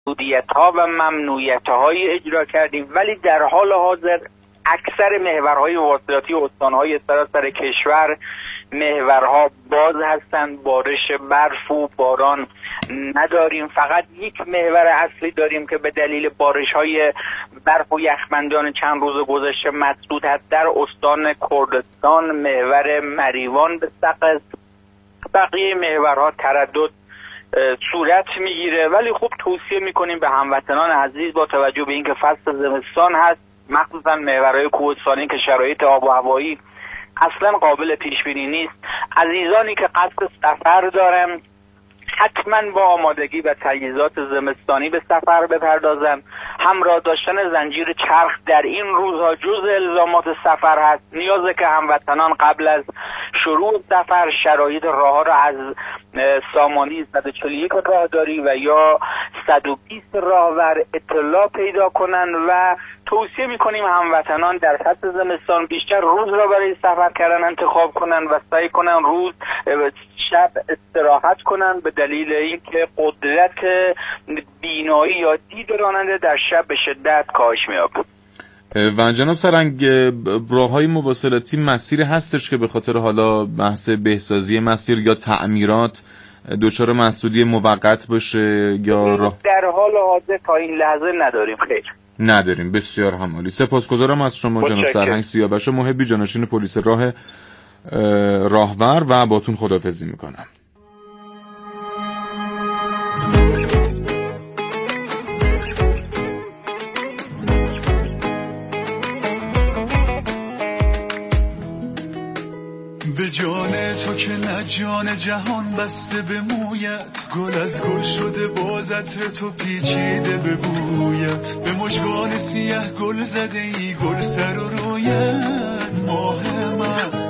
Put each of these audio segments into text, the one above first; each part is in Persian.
محدودیت‌ها و ممنوعیت‌های اجرا کردیم، ولی در حال حاضر اکثر محورهای مواصلاتی استان‌های سراسر کشور محورها باز هستند. بارش برف و باران نداریم. فقط یک محور اصلی داریم که به دلیل بارش‌های برف و یخبندان چند روز گذشته مسدود هست در استان کردستان، محور مریوان به سقز. بقیه محورها تردد صورت میگیره، ولی خب توصیه میکنیم به هموطنان عزیز با توجه به اینکه فصل زمستان هست، مخصوصا محورهای کوهستانی که شرایط آب و هوایی اصلا قابل پیش بینی نیست، عزیزانی که قصد سفر دارن حتما با آمادگی و تجهیزات زمستانی به سفر بپردازن. همراه داشتن زنجیر چرخ در این روزها جزء الزامات سفر هست. نیازه که هموطنان قبل از شروع سفر شرایط راهها را از سامانی 141 راهداری و یا 120 راهور اطلاع پیدا کنن و توصیه میکنیم هموطنان در فصل زمستان بیشتر روز را برای سفر کردن انتخاب کنن و سعی کنن روز شب استراحت کنن، به دلیل اینکه قدرت بینایی یا دید راننده در شب به شدت کاهش می‌یابد. و جناب سرهنگ، راه‌های مواصلاتی مسیر هستش که به خاطر حالا بحث بهسازی مسیر یا تعمیرات دچار مسدودی موقت باشه یا راه؟ در حال حاضر تا این لحظه نداریم. خیر نداریم. بسیار همالی. سپاسگزارم از شما جناب سرهنگ سیاوش محبی، جانشین پلیس راهور و باتون خداحافظی میکنم. به جان تو که نه جان جهان بسته به مویت، گل از گل شده باز عطر تو پیچیده به بویت، به مژگان سیاه گل زده ای گل سر و رویت، ماه من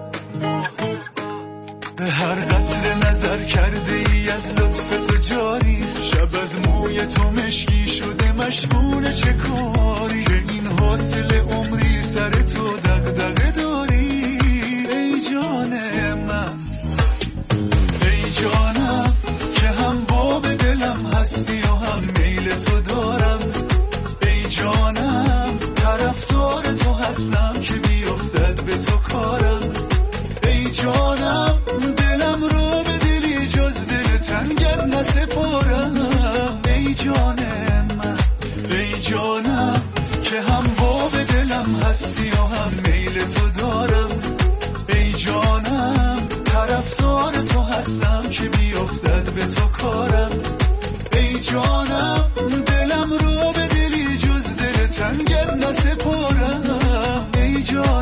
به هر قطره نظر کرده ای از لطف تو جاریست، شب از موی تو مشکی شده مشغول چه کاری، که این حاصل عمری سر تو دغدغه داری. ای جان من، ای جانم که هم باب دلم هستی و هم میل تو دارم، ای جانم طرفدار تو هستم که بیفتد به تو کارم، ای جانم دلم رو به دلی جز دل تنگت نسپارم، ای جان من، ای جانم که هم باب دلم هستی و هم میل تو دارم، ای جانم طرفدار تو هستم که بیفتد به تو کارم، ای جانم دلم رو به دلی جز دل تنگت نسپارم، ای جان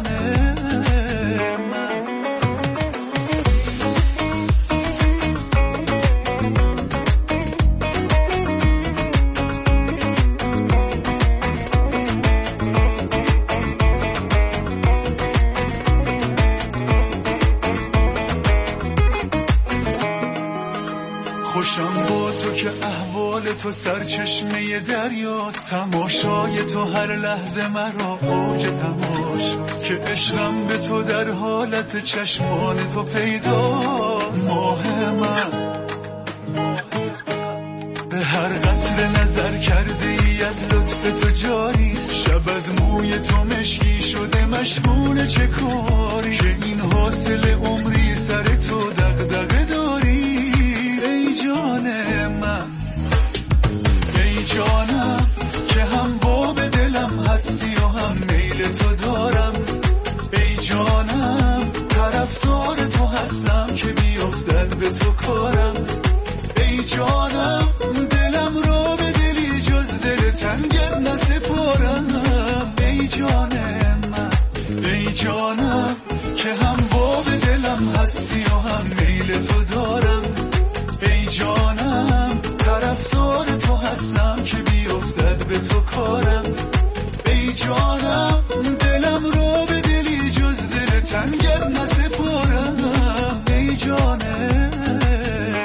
من. خوشم با تو که احوال تو سرچشمه دریا، تماشای تو هر لحظه مرا اوج تماشاست، که عشقم به تو در حالت چشمان تو پیداست، ماه من به هر قطره نظر کرده ای از لطف تو جاریست، شب از موی تو مشکی شده مشغول چه کاری، که این حاصل عمری سر تو دغدغه داری. ای جان من، ای جانم که هم باب دلم هستی و هم میل تو دارم، ای جانم طرفدار تو هستم که بیفتد به تو کارم، ای جانم دلم رو به دلی جز دل تنگت نسپارم، ای جان من، ای جانم که هم باب دلم هستی و هم میل تو دارم، ای جانم طرفدار تو هستم که بیفتد به تو کارم، ای جانم دلم رو به دلی جز دل تنگت نسپارم، ای جان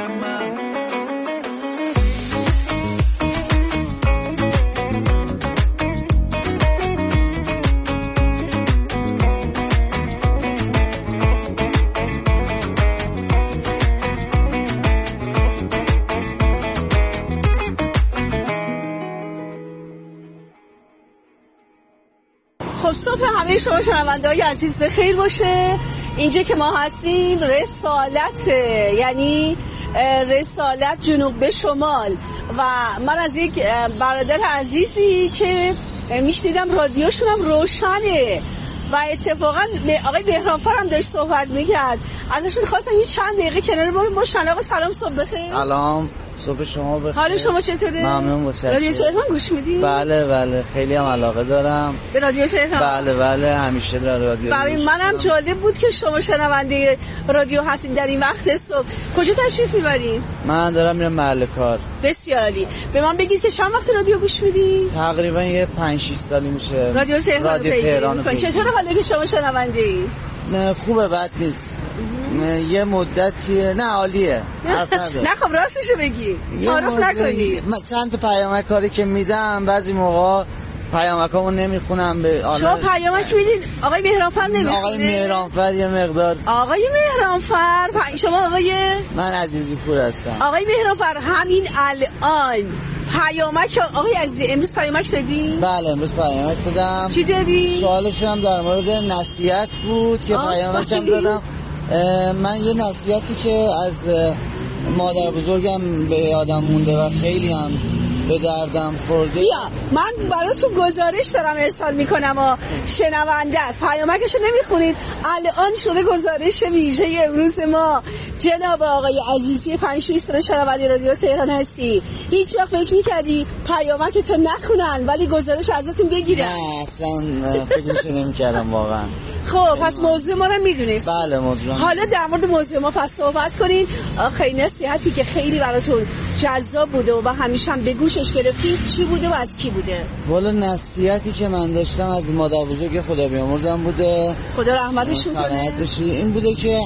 خب صبح همه شما شنونده‌های عزیز به خیر باشه. اینجا که ما هستیم رسالت، یعنی رسالت جنوب به شمال و من از یک برادر عزیزی که میشنیدم رادیوشون هم روشنه و اتفاقا آقای بهرامفر هم داشت صحبت میکرد، ازشون خواستم یه چند دقیقه کنار ما شناق. سلام، صبح بخیر. سلام، صبح شما بخیر. حال شما چطوره؟ ممنون، متشکرم. رادیو تهران گوش میدی؟ بله خیلی هم علاقه دارم به رادیو تهران. بله همیشه در رادیو. برای منم جالب بود که شما شنونده رادیو هستین در این وقت صبح. کجا تشریف میبرین؟ من دارم میرم محل کار. بسیار عالی. به من بگید که چند وقت رادیو گوش میدی؟ تقریبا یه 5-6 سالی میشه رادیو تهران. چطوره حالا که شما شنونده ای؟ نه خوبه، بد نیست. یه مدتیه. نه عالیه. نه خب راستشو بگی، تعارف نکنی. من چند تا پیامک کاری که میدم بعضی موقع پیامکامو نمیخونم. به شما پیامک میدین آقای مهرانفر نمیخونه؟ آقای مهرانفر یه مقدار. آقای مهرانفر شما آقای من عزیزی پور هستم. آقای مهرانفر همین الان پیامک آقای عزیزی امروز پیامک دادی؟ بله امروز پیامک دادم. چی دادی؟ سوالش هم در مورد نصیحت بود که پیامکم دادم. من یه نصیحتی که از مادر بزرگم به یادم مونده و خیلی هم به دردم خورده. بیا من براتون گزارش دارم ارسال میکنم و شنونده است، پیامکشو نمیخونید. الان شده گزارش ویژه امروز ما. جناب آقای عزیزی 5-6 سال شنونده رادیو تهران هستی، هیچ وقت فکر میکردی پیامکتو نخونن ولی گزارش ازتون بگیرن؟ نه اصلا فکرش نمیکردم واقعا. خب پس موضوع ما رو میدونید. بله موضوع. حالا در مورد موضوع ما پس صحبت کنین. خیلی نصیحتی که خیلی براتون جذاب بوده و همیشه هم به گوشش گرفتید چی بوده و از کی بوده؟ والا نصیحتی که من داشتم از مادر بزرگ خدا بیامرزم بوده، خدا رحمتشون کنه، این بوده که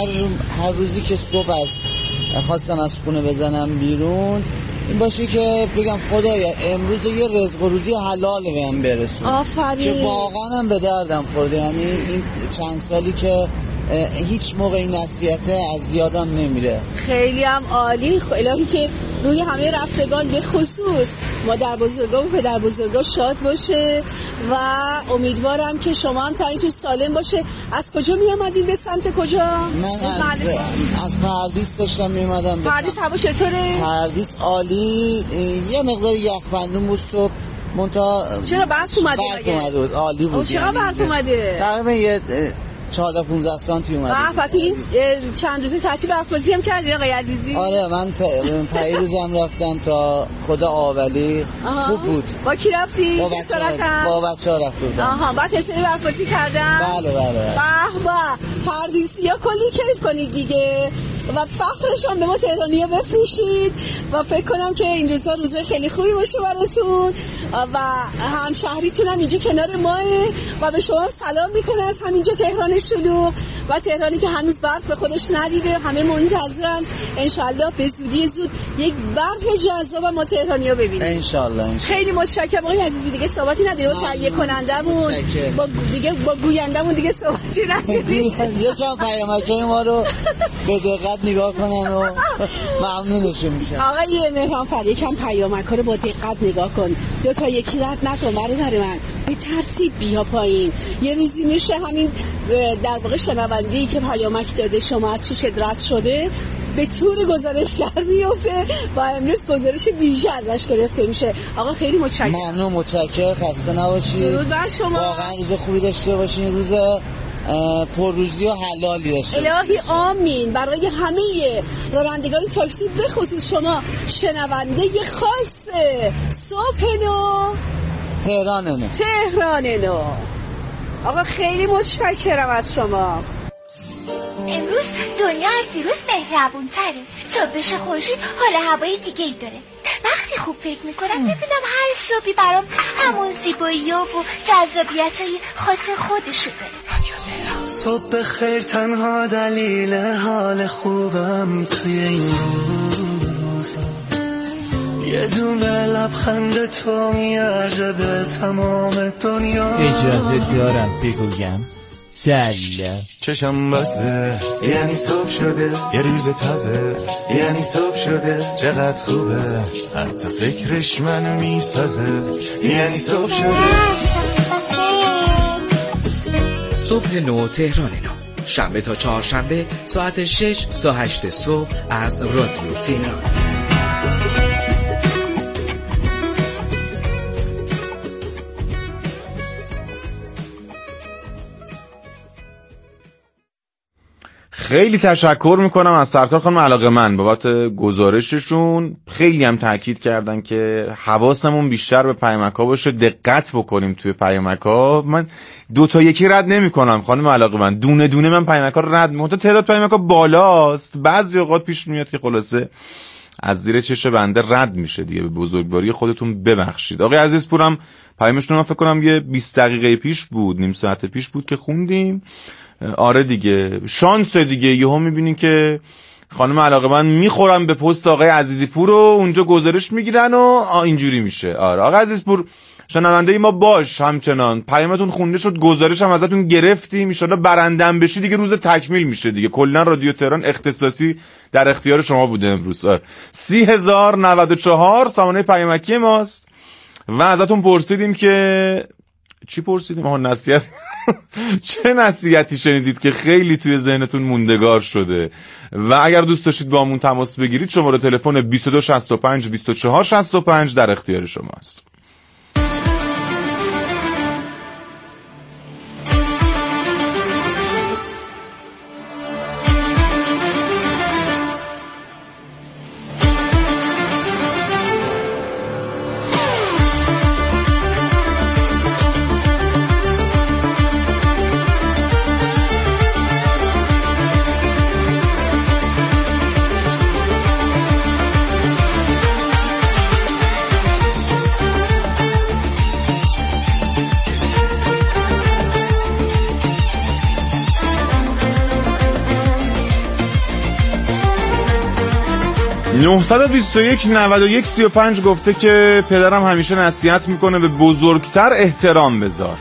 هر روزی که صبح خواستم از خونه بزنم بیرون این باشه که بگم خدایا امروز یه رزق و روزی حلال بهم برسون. آفرین. که واقعا هم به دردم خورده. یعنی این چند سالی که هیچ موقع این نصیحته از یادم نمیره. خیلی هم عالی. الهی که روی همه رفتگان به خصوص مادر بزرگا و پدر بزرگا شاد باشه و امیدوارم که شما هم تنیتون سالم باشه. از کجا می آمدین به سمت کجا؟ من از پردیس داشتم می اومدم. پردیس هوا چطوره؟ پردیس عالی. یه مقدار یخبندون بود صبح منتها. چرا برف اومده؟ برف عالی بود. چرا برف اومده؟ تقریبا یه 14-15 سانتی اومده. تو این چند روزه تعطیل برفبازی هم کردی آقای عزیزی؟ آره من پیروزم رفتم تا خدا آولی. خوب بود. با کی رفتی؟ با بچه‌ها رفتم. بعد حسابی برفبازی کردن؟ بله. به پردیسیا کلی کیف کنید دیگه و فخرشان به ما تهرانی‌ها بفروشید و فکر کنم که این روزا خیلی خوبی باشه براتون و همشهریتون هم اینجا کنار ماه و به شما سلام میکنه از همینجا تهران شلوغ و تهرانی که هنوز برف به خودش ندیده. همه منتظرن انشالله به زودی زود یک برف جذاب ما تهرانی‌ها ببینیم انشالله. خیلی متشکرم آقای عزیزی. دیگه صحبتی نداریم با تهیه کنندمون با گویندمون دیگه صحبتی نداریم. یه چند پیامکای ما رو به دقت نگاه کنن و ممنونشون میشم. آقای مهرانفر یکم پیامک‌ها رو با دقت نگاه کن، 2 تا یکی رد نکن برادر من، به ترتیب بیا پایین. یه روزی میشه همین در واقع شنونده‌ای که پیامک داده شما از چه رد شده به طور گزارشگر میفته و امروز گزارش ویژه ازش گرفته میشه. آقا خیلی متشکرم. ممنون، متشکرم. خسته نباشید. درود بر شما. واقعا روز خوبی داشته باشین، روز پرروزی و حلالی داشته باشین. الهی آمین. برای همه رانندگان تاکسی به خصوص شما شنونده خاص صبح نو تهران نو. آقا خیلی متشکرم از شما. امروز دنیا از دیروز مهربون تره. تابش خورشید حال هوای دیگه ای داره. وقتی خوب فکر میکنم میبینم هر صبحی برام همون زیبایی و جذابیت های خاص خودشو داره. صبح خیر تنها دلیل حال خوبم توی این روز، یه دونه لبخند تو میارزه به تمام دنیا. اجازه دارم بگویم سلام. چشم بسته یعنی صبح شده، یه روز تازه یعنی صبح شده. چقدر خوبه حتی فکرش منو میسازه، یعنی صبح شده. صبح نو تهران نو، شنبه تا چهارشنبه ساعت 6 تا 8 صبح از رادیو تهران. خیلی تشکر میکنم از سرکار خانم علاقه‌مند بابت گزارششون. خیلی هم تاکید کردن که حواسمون بیشتر به پیامک‌ها باشه، دقت بکنیم توی پیامک‌ها. من 2 تا 1 رد نمی‌کنم خانم علاقه‌مند، دونه دونه من پیامک‌ها رو رد می‌کنم. تعداد پیامک‌ها بالاست، بعضی اوقات پیش میاد که خلاصه از زیر چش بنده رد میشه دیگه. به بزرگواری خودتون ببخشید. آقای عزیزپورم پیامشون من فکر کنم یه 20 دقیقه پیش بود، نیم ساعت پیش بود که خوندیم. آره دیگه، شانس دیگه. یهو میبینین که خانم علاقه‌مند میخورن به پست آقای عزیزپور و اونجا گزارش میگیرن و اینجوری میشه. آره آقای عزیزپور شنونده ما باش، همچنان پیامتون خونده شد، گزارش هم ازتون گرفتیم، ان شاءالله برنده‌ام بشی دیگه روز تکمیل میشه دیگه. کلا رادیو تهران اختصاصی در اختیار شما بوده امروز. 30094 سامانه پیامکی ماست و ازتون پرسیدیم که چی پرسیدیم؟ نصیحت چه نصیحتی شنیدید که خیلی توی ذهنتون موندگار شده؟ و اگر دوست داشتید با همون تماس بگیرید شماره تلفن 2265 2465 در اختیار شماست. (921) گفته که پدرم همیشه نصیحت میکنه به بزرگتر احترام بذار.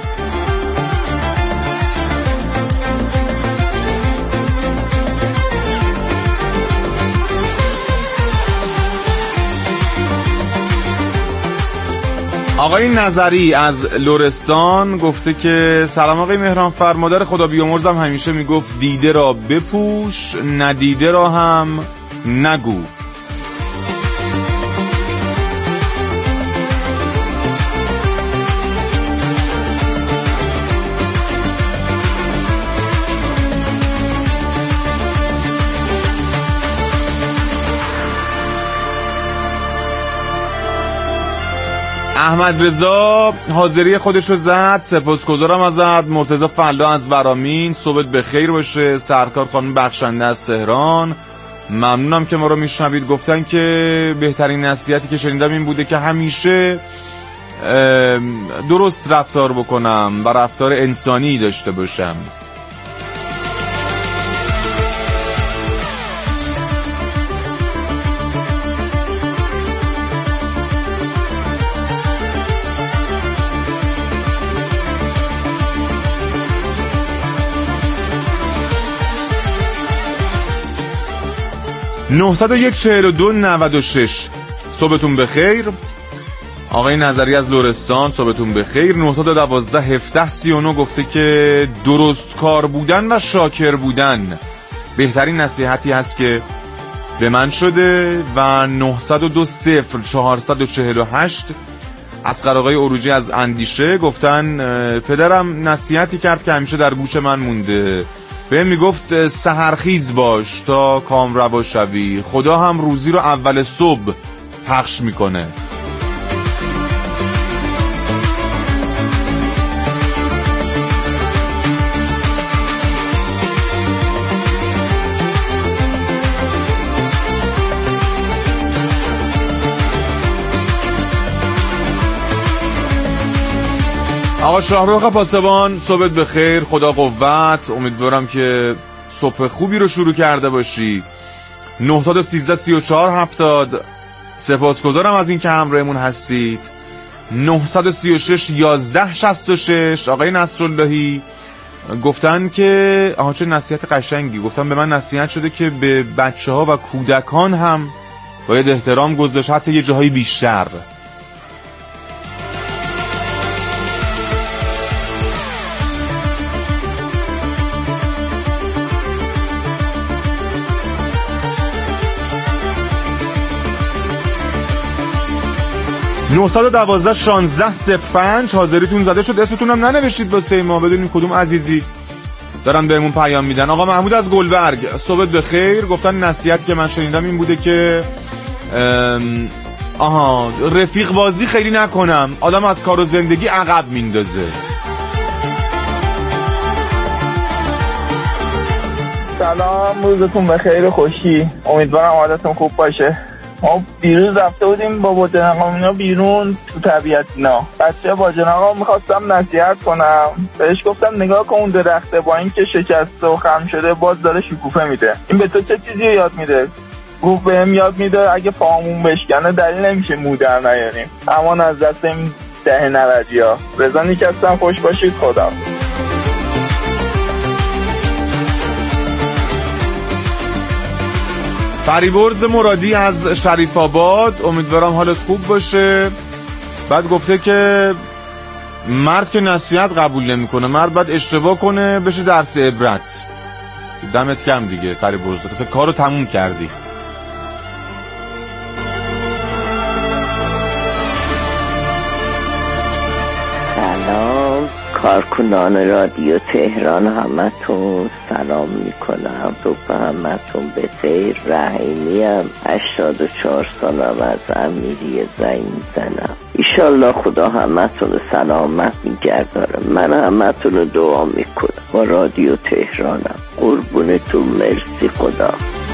آقای نظری از لرستان گفته که سلام آقای مهرانفر، مادر خدا بیامرزم همیشه میگفت دیده را بپوش ندیده را هم نگو. احمد رضا حاضری خودشو زد، سپاسگزارم ازت. مرتضی فلا از ورامین، صبحت بخیر باشه. سرکار خانم بخشنده از تهران، ممنونم که ما رو میشنوید. گفتن که بهترین نصیحتی که شنیدم این بوده که همیشه درست رفتار بکنم و رفتار انسانی داشته باشم. (901) 4296 صبحتون بخیر. آقای نظری از لرستان صبحتون بخیر. 912 1739 گفته که درست کار بودن و شاکر بودن بهترین نصیحتی هست که به من شده. و 902 0448 اسقر آقای عروجی از اندیشه گفتن پدرم نصیحتی کرد که همیشه در گوش من مونده، بهم میگفت سحرخیز باش تا کامروا شوی، خدا هم روزی رو اول صبح پخش میکنه. آقا شاهرخ پاسبان صبحت بخیر، خدا قوت. امیدوارم که صبح خوبی رو شروع کرده باشی. 913 34 70 سپاسگزارم از این که همراهمون هستید. 936 11 66 آقای نصراللهی گفتن که چه نصیحت قشنگی. گفتن به من نصیحت شده که به بچه ها و کودکان هم باید احترام گذاشت، حتی یه جاهای بیشتر. 912 16 05 حاضریتون زده شد. اسمتون هم ننوشتید واسه ما بدونیم کدوم عزیزی دارن بهمون پیام میدن. آقا محمود از گلبرگ، صبحت بخیر. گفتن نصیحتی که من شنیدم این بوده که رفیق بازی خیلی نکنم، آدم از کار و زندگی عقب میندازه. سلام، روزتون بخیر خوشی، امیدوارم حالتون خوب باشه. ما دیروز رفته بودیم با باجناقام اینا بیرون تو طبیعت اینا. بچه باجناقام میخواستم نصیحت کنم، بهش گفتم نگاه کن اون درخته با اینکه شکسته و خم شده باز داره شکوفه میده، این به تو چه چیزی یاد میده؟ گفت بهم یاد میده اگه پامون بشکنه دلیل نمیشه مو در نیاریم. امان از دست این ده نوجیا. رضا نیکستم، خوش باشید، خدا. فریبرز مرادی از شریف آباد، امیدوارم حالت خوب باشه. بعد گفته که مرد که نصیحت قبول نمیکنه، مرد باید اشتباه کنه بشه درس عبرت. دمت گرم دیگه فریبرز، مثلا کارو تموم کردی. سلام کارکنان رادیو تهران، همتون سلام میکنم. صبح همتون بخیر. رحیمیم، 84 سالم، از امیری زنگ میزنم. ایشالله خدا همتون سلامت میگرداره. من همتون رو دعا میکنم. با رادیو تهرانم. قربونتون، مرسی، خدا.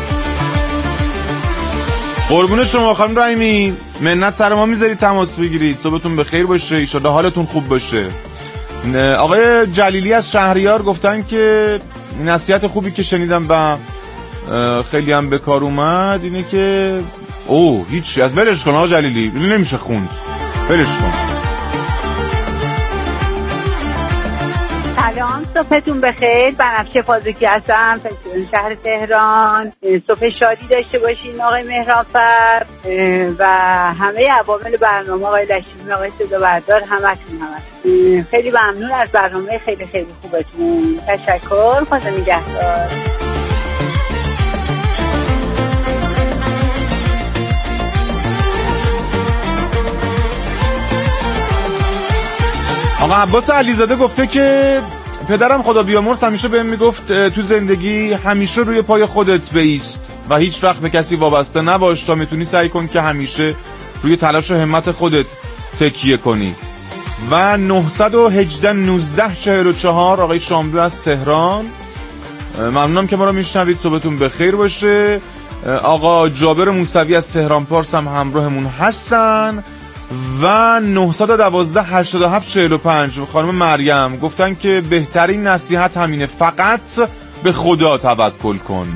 قربون شما خانم رحیمی، منت سر ما میذارید تماس بگیرید. صبحتون بخیر باشه، ایشالله حالتون خوب باشه. آقای جلیلی از شهریار گفتن که نصیحت خوبی که شنیدم و خیلی هم به کار اومد اینه که هیچی از برش کن آقا جلیلی، نمیشه خوند، برش کن. سلام، صبحتون بخیر. بنفشه فازوکی هستم، شهر تهران. صبح شادی داشته باشین آقای مهرانفر و همه عوامل برنامه، آقای لشیمی، آقای صدا بردار، همتون. خیلی ممنون از برنامه خیلی خیلی خوبتون. تشکر، خدا نگهدار. آقا عباس علیزاده گفته که پدرم خدا بیامرز همیشه بهم میگفت تو زندگی همیشه روی پای خودت بایست و هیچ وقت به کسی وابسته نباش، تا میتونی سعی کن که همیشه روی تلاش و همت خودت تکیه کنی. و 918 19 44 آقای شاملو از تهران، ممنونم که ما رو میشنوید. صبحتون بخیر باشه. آقا جابر موسوی از تهران پارس هم همراهمون هستن. و 912 87 45 خانم مریم گفتن که بهترین نصیحت همینه، فقط به خدا توکل کن.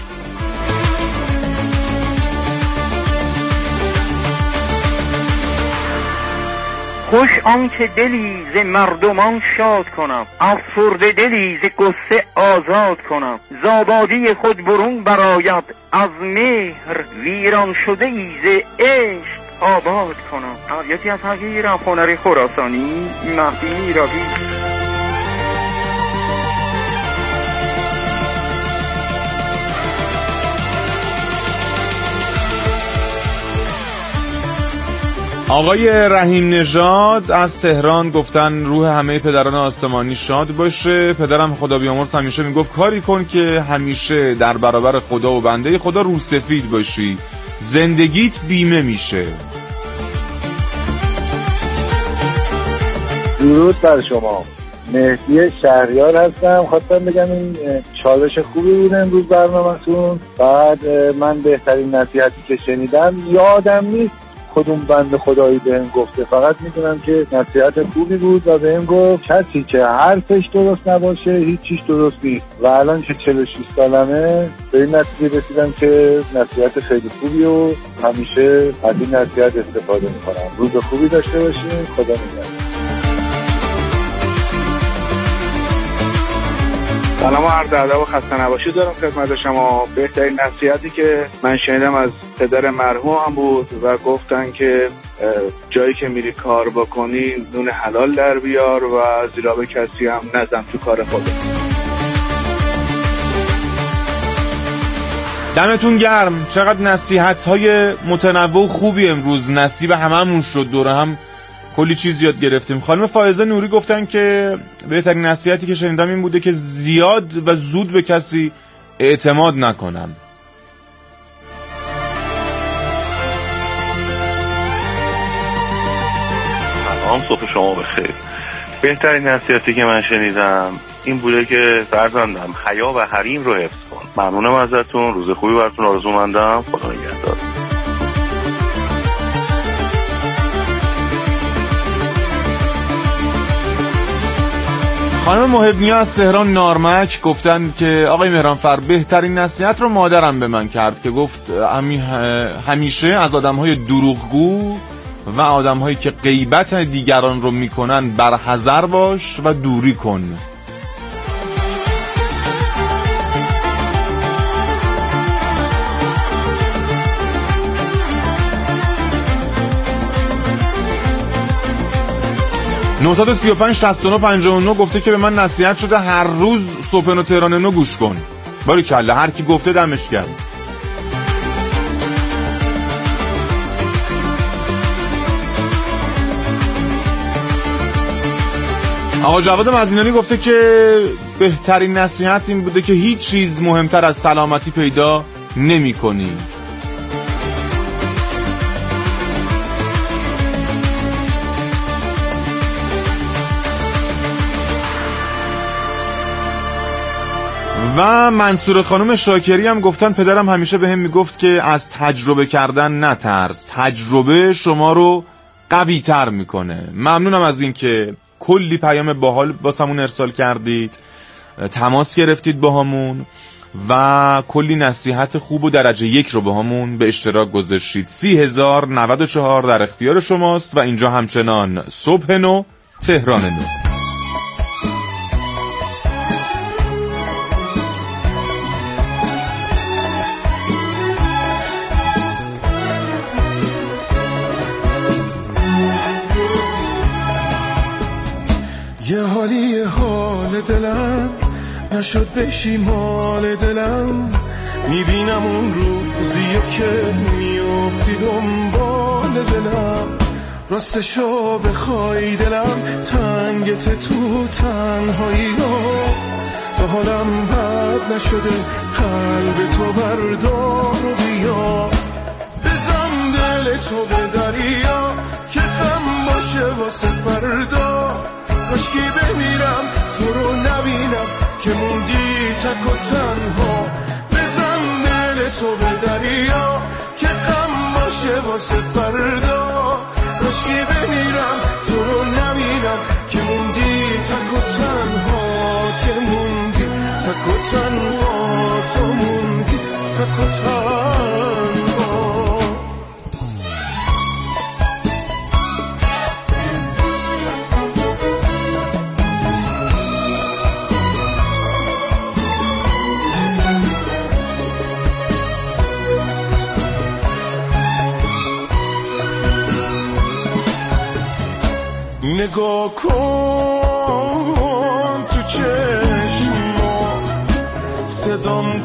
خوش آنکه دلی ز مردمان شاد کنم، افسرده دلی ز غصه آزاد کنم. ز آبادی خود برون براید، از مهر ویران شده ای ز عشق آباد کنم. یکی از حقیرم هنری خراسانی، مهدی راوی. آقای رحیم نژاد از تهران گفتن روح همه پدران آسمانی شاد باشه. پدرم خدا بیامرز همیشه میگفت کاری کن که همیشه در برابر خدا و بنده خدا روسفید باشی، زندگیت بیمه میشه. درود بر شما، مهدی شهریار هستم. خواستم بگم این چالش خوبی بود امروز برنامه‌تون. بعد من بهترین نصیحتی که شنیدم یادم نیست کدوم بنده خدایی بهم گفته، فقط میدونم که نصیحت خوبی بود و بهم گفت کسی که حرفش درست نباشه هیچ چیز درست نیست. و الان که 46 سالمه به این نتیجه رسیدم که نصیحت خیلی خوبی و همیشه از این نصیحت استفاده میکنم. روز خوبی داشته باشین، خدا نگهدار. سلام و عرض ادب و خسته نباشید دارم خدمت شما. بهترین نصیحتی که من شنیدم از پدر مرحوم هم بود و گفتن که جایی که میری کار بکنی نون حلال در بیار و زیرا به کسی هم نزن تو کار خودت. دمتون گرم. چقدر نصیحت‌های متنوع خوبی امروز نصیب هممون شد، دوره هم کلی چیز یاد گرفتیم. خانم فائزه نوری گفتن که بهترین نصیحتی که شنیدم این بوده که زیاد و زود به کسی اعتماد نکنم. سلام، صبح شما بخیر. بهترین نصیحتی که من شنیدم این بوده که فرزندم حیا و حریم رو حفظ کن. ممنونم ازتون، روز خوبی براتون آرزومندم. خدا نگهدار. خانم محبنیا از تهران نارمک گفتن که آقای مهرانفر بهترین نصیحت رو مادرم به من کرد که گفت همیشه از آدم‌های دروغگو و آدم‌هایی که غیبت دیگران رو میکنن برحذر باش و دوری کن. نوصد 3569 گفته که به من نصیحت شده هر روز صبح نو تهران نو گوش کن. باریکلا، هر کی گفته دمش گرم. آقا جواد مزینانی گفته که بهترین نصیحت این بوده که هیچ چیز مهمتر از سلامتی پیدا نمی کنی. و منصور خانم شاکری هم گفتن پدرم همیشه به هم میگفت که از تجربه کردن نترس، تجربه شما رو قوی تر میکنه. ممنونم از این که کلی پیام باحال واسمون ارسال کردید، تماس گرفتید باهامون و کلی نصیحت خوب و درجه 1 رو باهامون به اشتراک گذاشتید. 30,094 در اختیار شماست و اینجا همچنان صبح نو تهران نو. یه حالی حال دلم نشد بشی مال دلم، میبینم اون روزیه که میافتی دنبال دلم. راستشو بخوای دلم تنگت تو تنهایی ها، تا حالم بد نشده قلب تو بردار و بیا. بزن دل تو به دریا که غم باشه واسه فردا، کاشکی بمیرم تو رو نبینم که موندی تک و تنها. بزن دل تو به دریا که غم باشه واسه فردا، کاشکی بمیرم تو رو نبینم که موندی تک و تنها، که موندی تک و تنها، تو موندی تک و تنها. نگاه کن تو چشما، صدام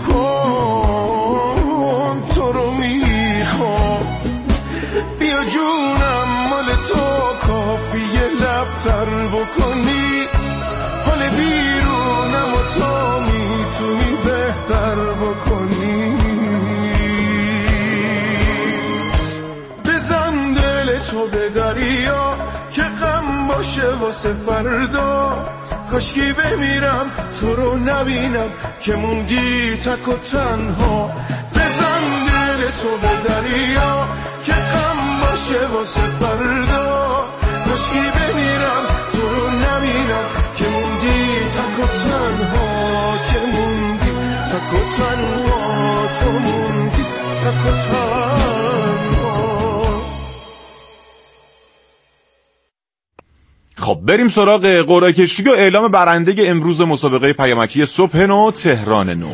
کن تو رو میخوام. بیا جونم مال تو کافیه لبتر بکنی، حال بیرونم و تو میتونی بهتر بکنی. بزن دل تو به دریا که غم باشه واسه فردا، کاشکی بمیرم تو رو نبینم که موندی تک و تنها. بزن دل تو به دریا که غم باشه واسه فردا، کاشکی بمیرم تو رو نبینم که موندی تک و تنها، که موندی تک و تنها، تو موندی تک و تنها. خب بریم سراغ قرعه کشی و اعلام برنده امروز مسابقه پیامکی صبح نو تهران نو.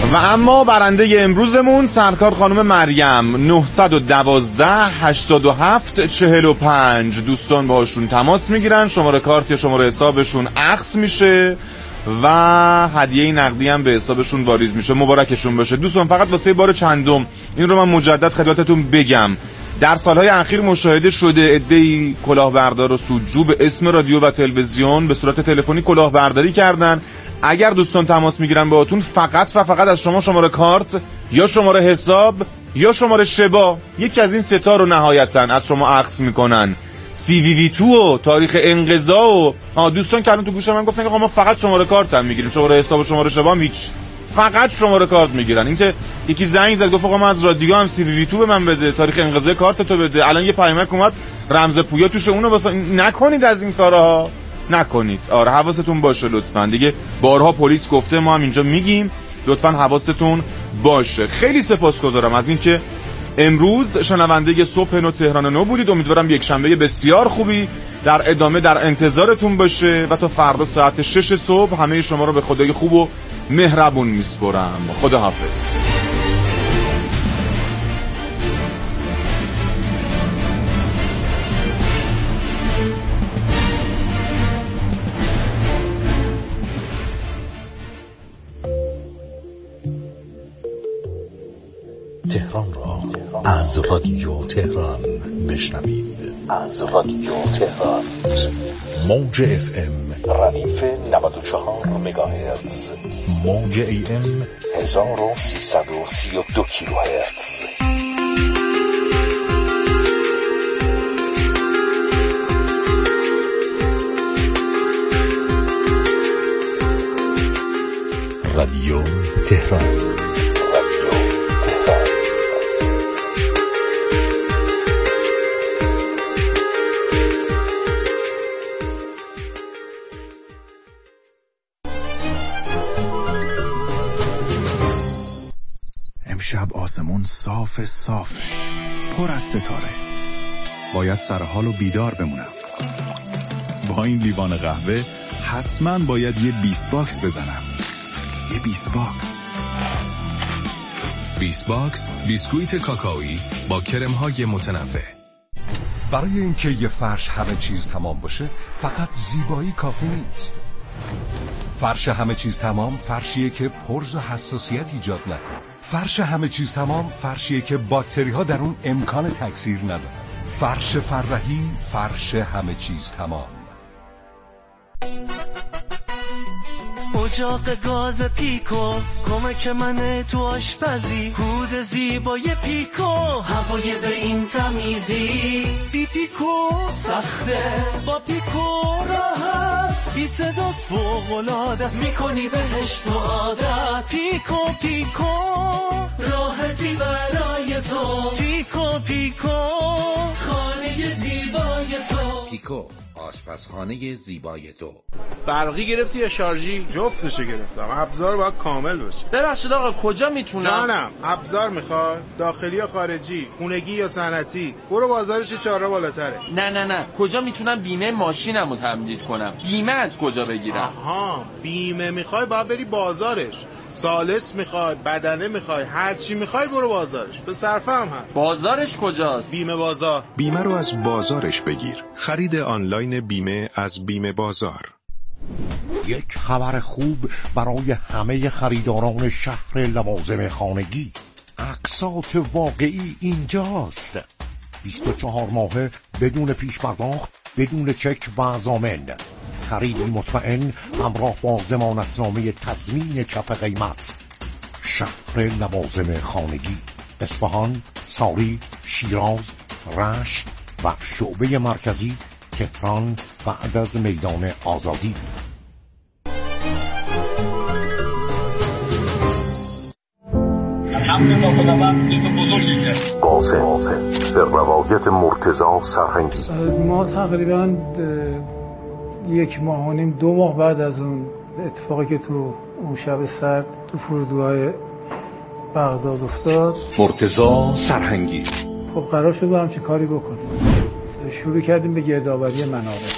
و اما برنده امروزمون سرکار خانم مریم 912 87 45. دوستان باهاشون تماس میگیرن، شماره کارت یا شماره حسابشون اخذ میشه و هدیه نقدی هم به حسابشون واریز میشه. مبارکشون باشه دوستان. فقط واسه بار چندم این رو من مجدد خدمتتون بگم، در سالهای اخیر مشاهده شده عده‌ای کلاهبردار و سودجو به اسم رادیو و تلویزیون به صورت تلفنی کلاهبرداری کردن. اگر دوستان تماس میگیرن باهاتون فقط و فقط از شما شماره کارت یا شماره حساب یا شماره شبا، یکی از این ستا رو نهایتاً از شما اخذ میکنن. CVV2 و تاریخ انقضا و دوستان که الان تو گوش من گفتن که ما فقط شماره کارت هم میگیریم، شماره حساب و شماره شبا هم هیچ، فقط شماره کارت میگیرن. اینکه یکی زنگ زد گفت آقا من از رادیو هم CVV2 به من بده، تاریخ انقضای کارت تو بده، الان یه پیامک اومد رمز پویا توشه، اونو واسه نکنید، از این کارها نکنید. آره حواستون باشه لطفا. دیگه بارها پلیس گفته، ما هم اینجا میگیم، لطفا حواستون باشه. خیلی سپاسگزارم از اینکه امروز شنونده صبح نو تهران نو بودید. امیدوارم یک شنبه بسیار خوبی در ادامه در انتظارتون باشه و تا فردا ساعت 6 صبح همه شما رو به خدای خوب و مهربون میسپرم. خدا حافظ. تهران را از رادیو تهران بشنوید. از رادیو تهران موج FM ردیف 94 مگاهرتز، موج AM 1332 کیلوهرتز. رادیو تهران. امشب آسمون صاف صافه، پر از ستاره. باید سر حال و بیدار بمونم. با این لیوان قهوه حتما باید یه 20 باکس بزنم. یه 20 باکس. 20 باکس بیسکویت کاکائویی با کرم‌های متنوع. برای اینکه یه فرش همه چیز تمام باشه فقط زیبایی کافی نیست. فرش همه چیز تمام فرشیه که پرز و حساسیت ایجاد نکنه. فرش همه چیز تمام فرشیه که باکتری ها در اون امکان تکثیر ندارن. فرش فرحی، فرش همه چیز تمام. اجاق گاز پیکو کمک منه تو آشپزی، هود زیبای پیکو هوای به این تمیزی. بی پیکو سخته، با پیکو راحت، بی صداست فوق‌العاده میکنی بهش تو عادت. پیکو پیکو راحتی برای تو، پیکو پیکو خانه زیبای تو. پیکو آشپزخانه زیبای تو. برقی گرفتی یا شارژی؟ جفتشو گرفتم. ابزار باید کامل باشه. ببخشید آقا کجا میتونم؟ جانم ابزار میخوای؟ داخلی یا خارجی؟ خونگی یا صنعتی؟ برو بازارش 4 بالاتره. نه کجا میتونم بیمه ماشینمو تمدید کنم؟ بیمه از کجا بگیرم؟ آها بیمه میخوای باید بری بازارش. سالس میخوای، بدنه میخوای، هر چی میخوای برو بازارش. به صرفه هم هست. بازارش کجاست؟ بیمه بازار. بیمه رو از بازارش بگیر. خرید آنلاین بیمه از بیمه بازار. یک خبر خوب برای همه خریداران شهر لوازم خانگی. اقساط واقعی اینجاست. 24 ماهه بدون پیش پرداخت، بدون چک و ضامن. خریدی مطمئن همراه با ضمانتنامه تضمین کف قیمت. شهر لوازم خانگی، اصفهان، ساری، شیراز، رشت و شعبه مرکزی تهران بعد از میدان آزادی. قاسم به روایت مرتضی سرهنگی. ما تقریبا 1 ماه و نیم 2 ماه بعد از اون اتفاقی که تو اون شب سرد تو فرودگاه بغداد افتاد، مرتضی سرهنگی، خب قرار شد با همچین کاری بکنیم. شروع کردیم به گردآوری منابع.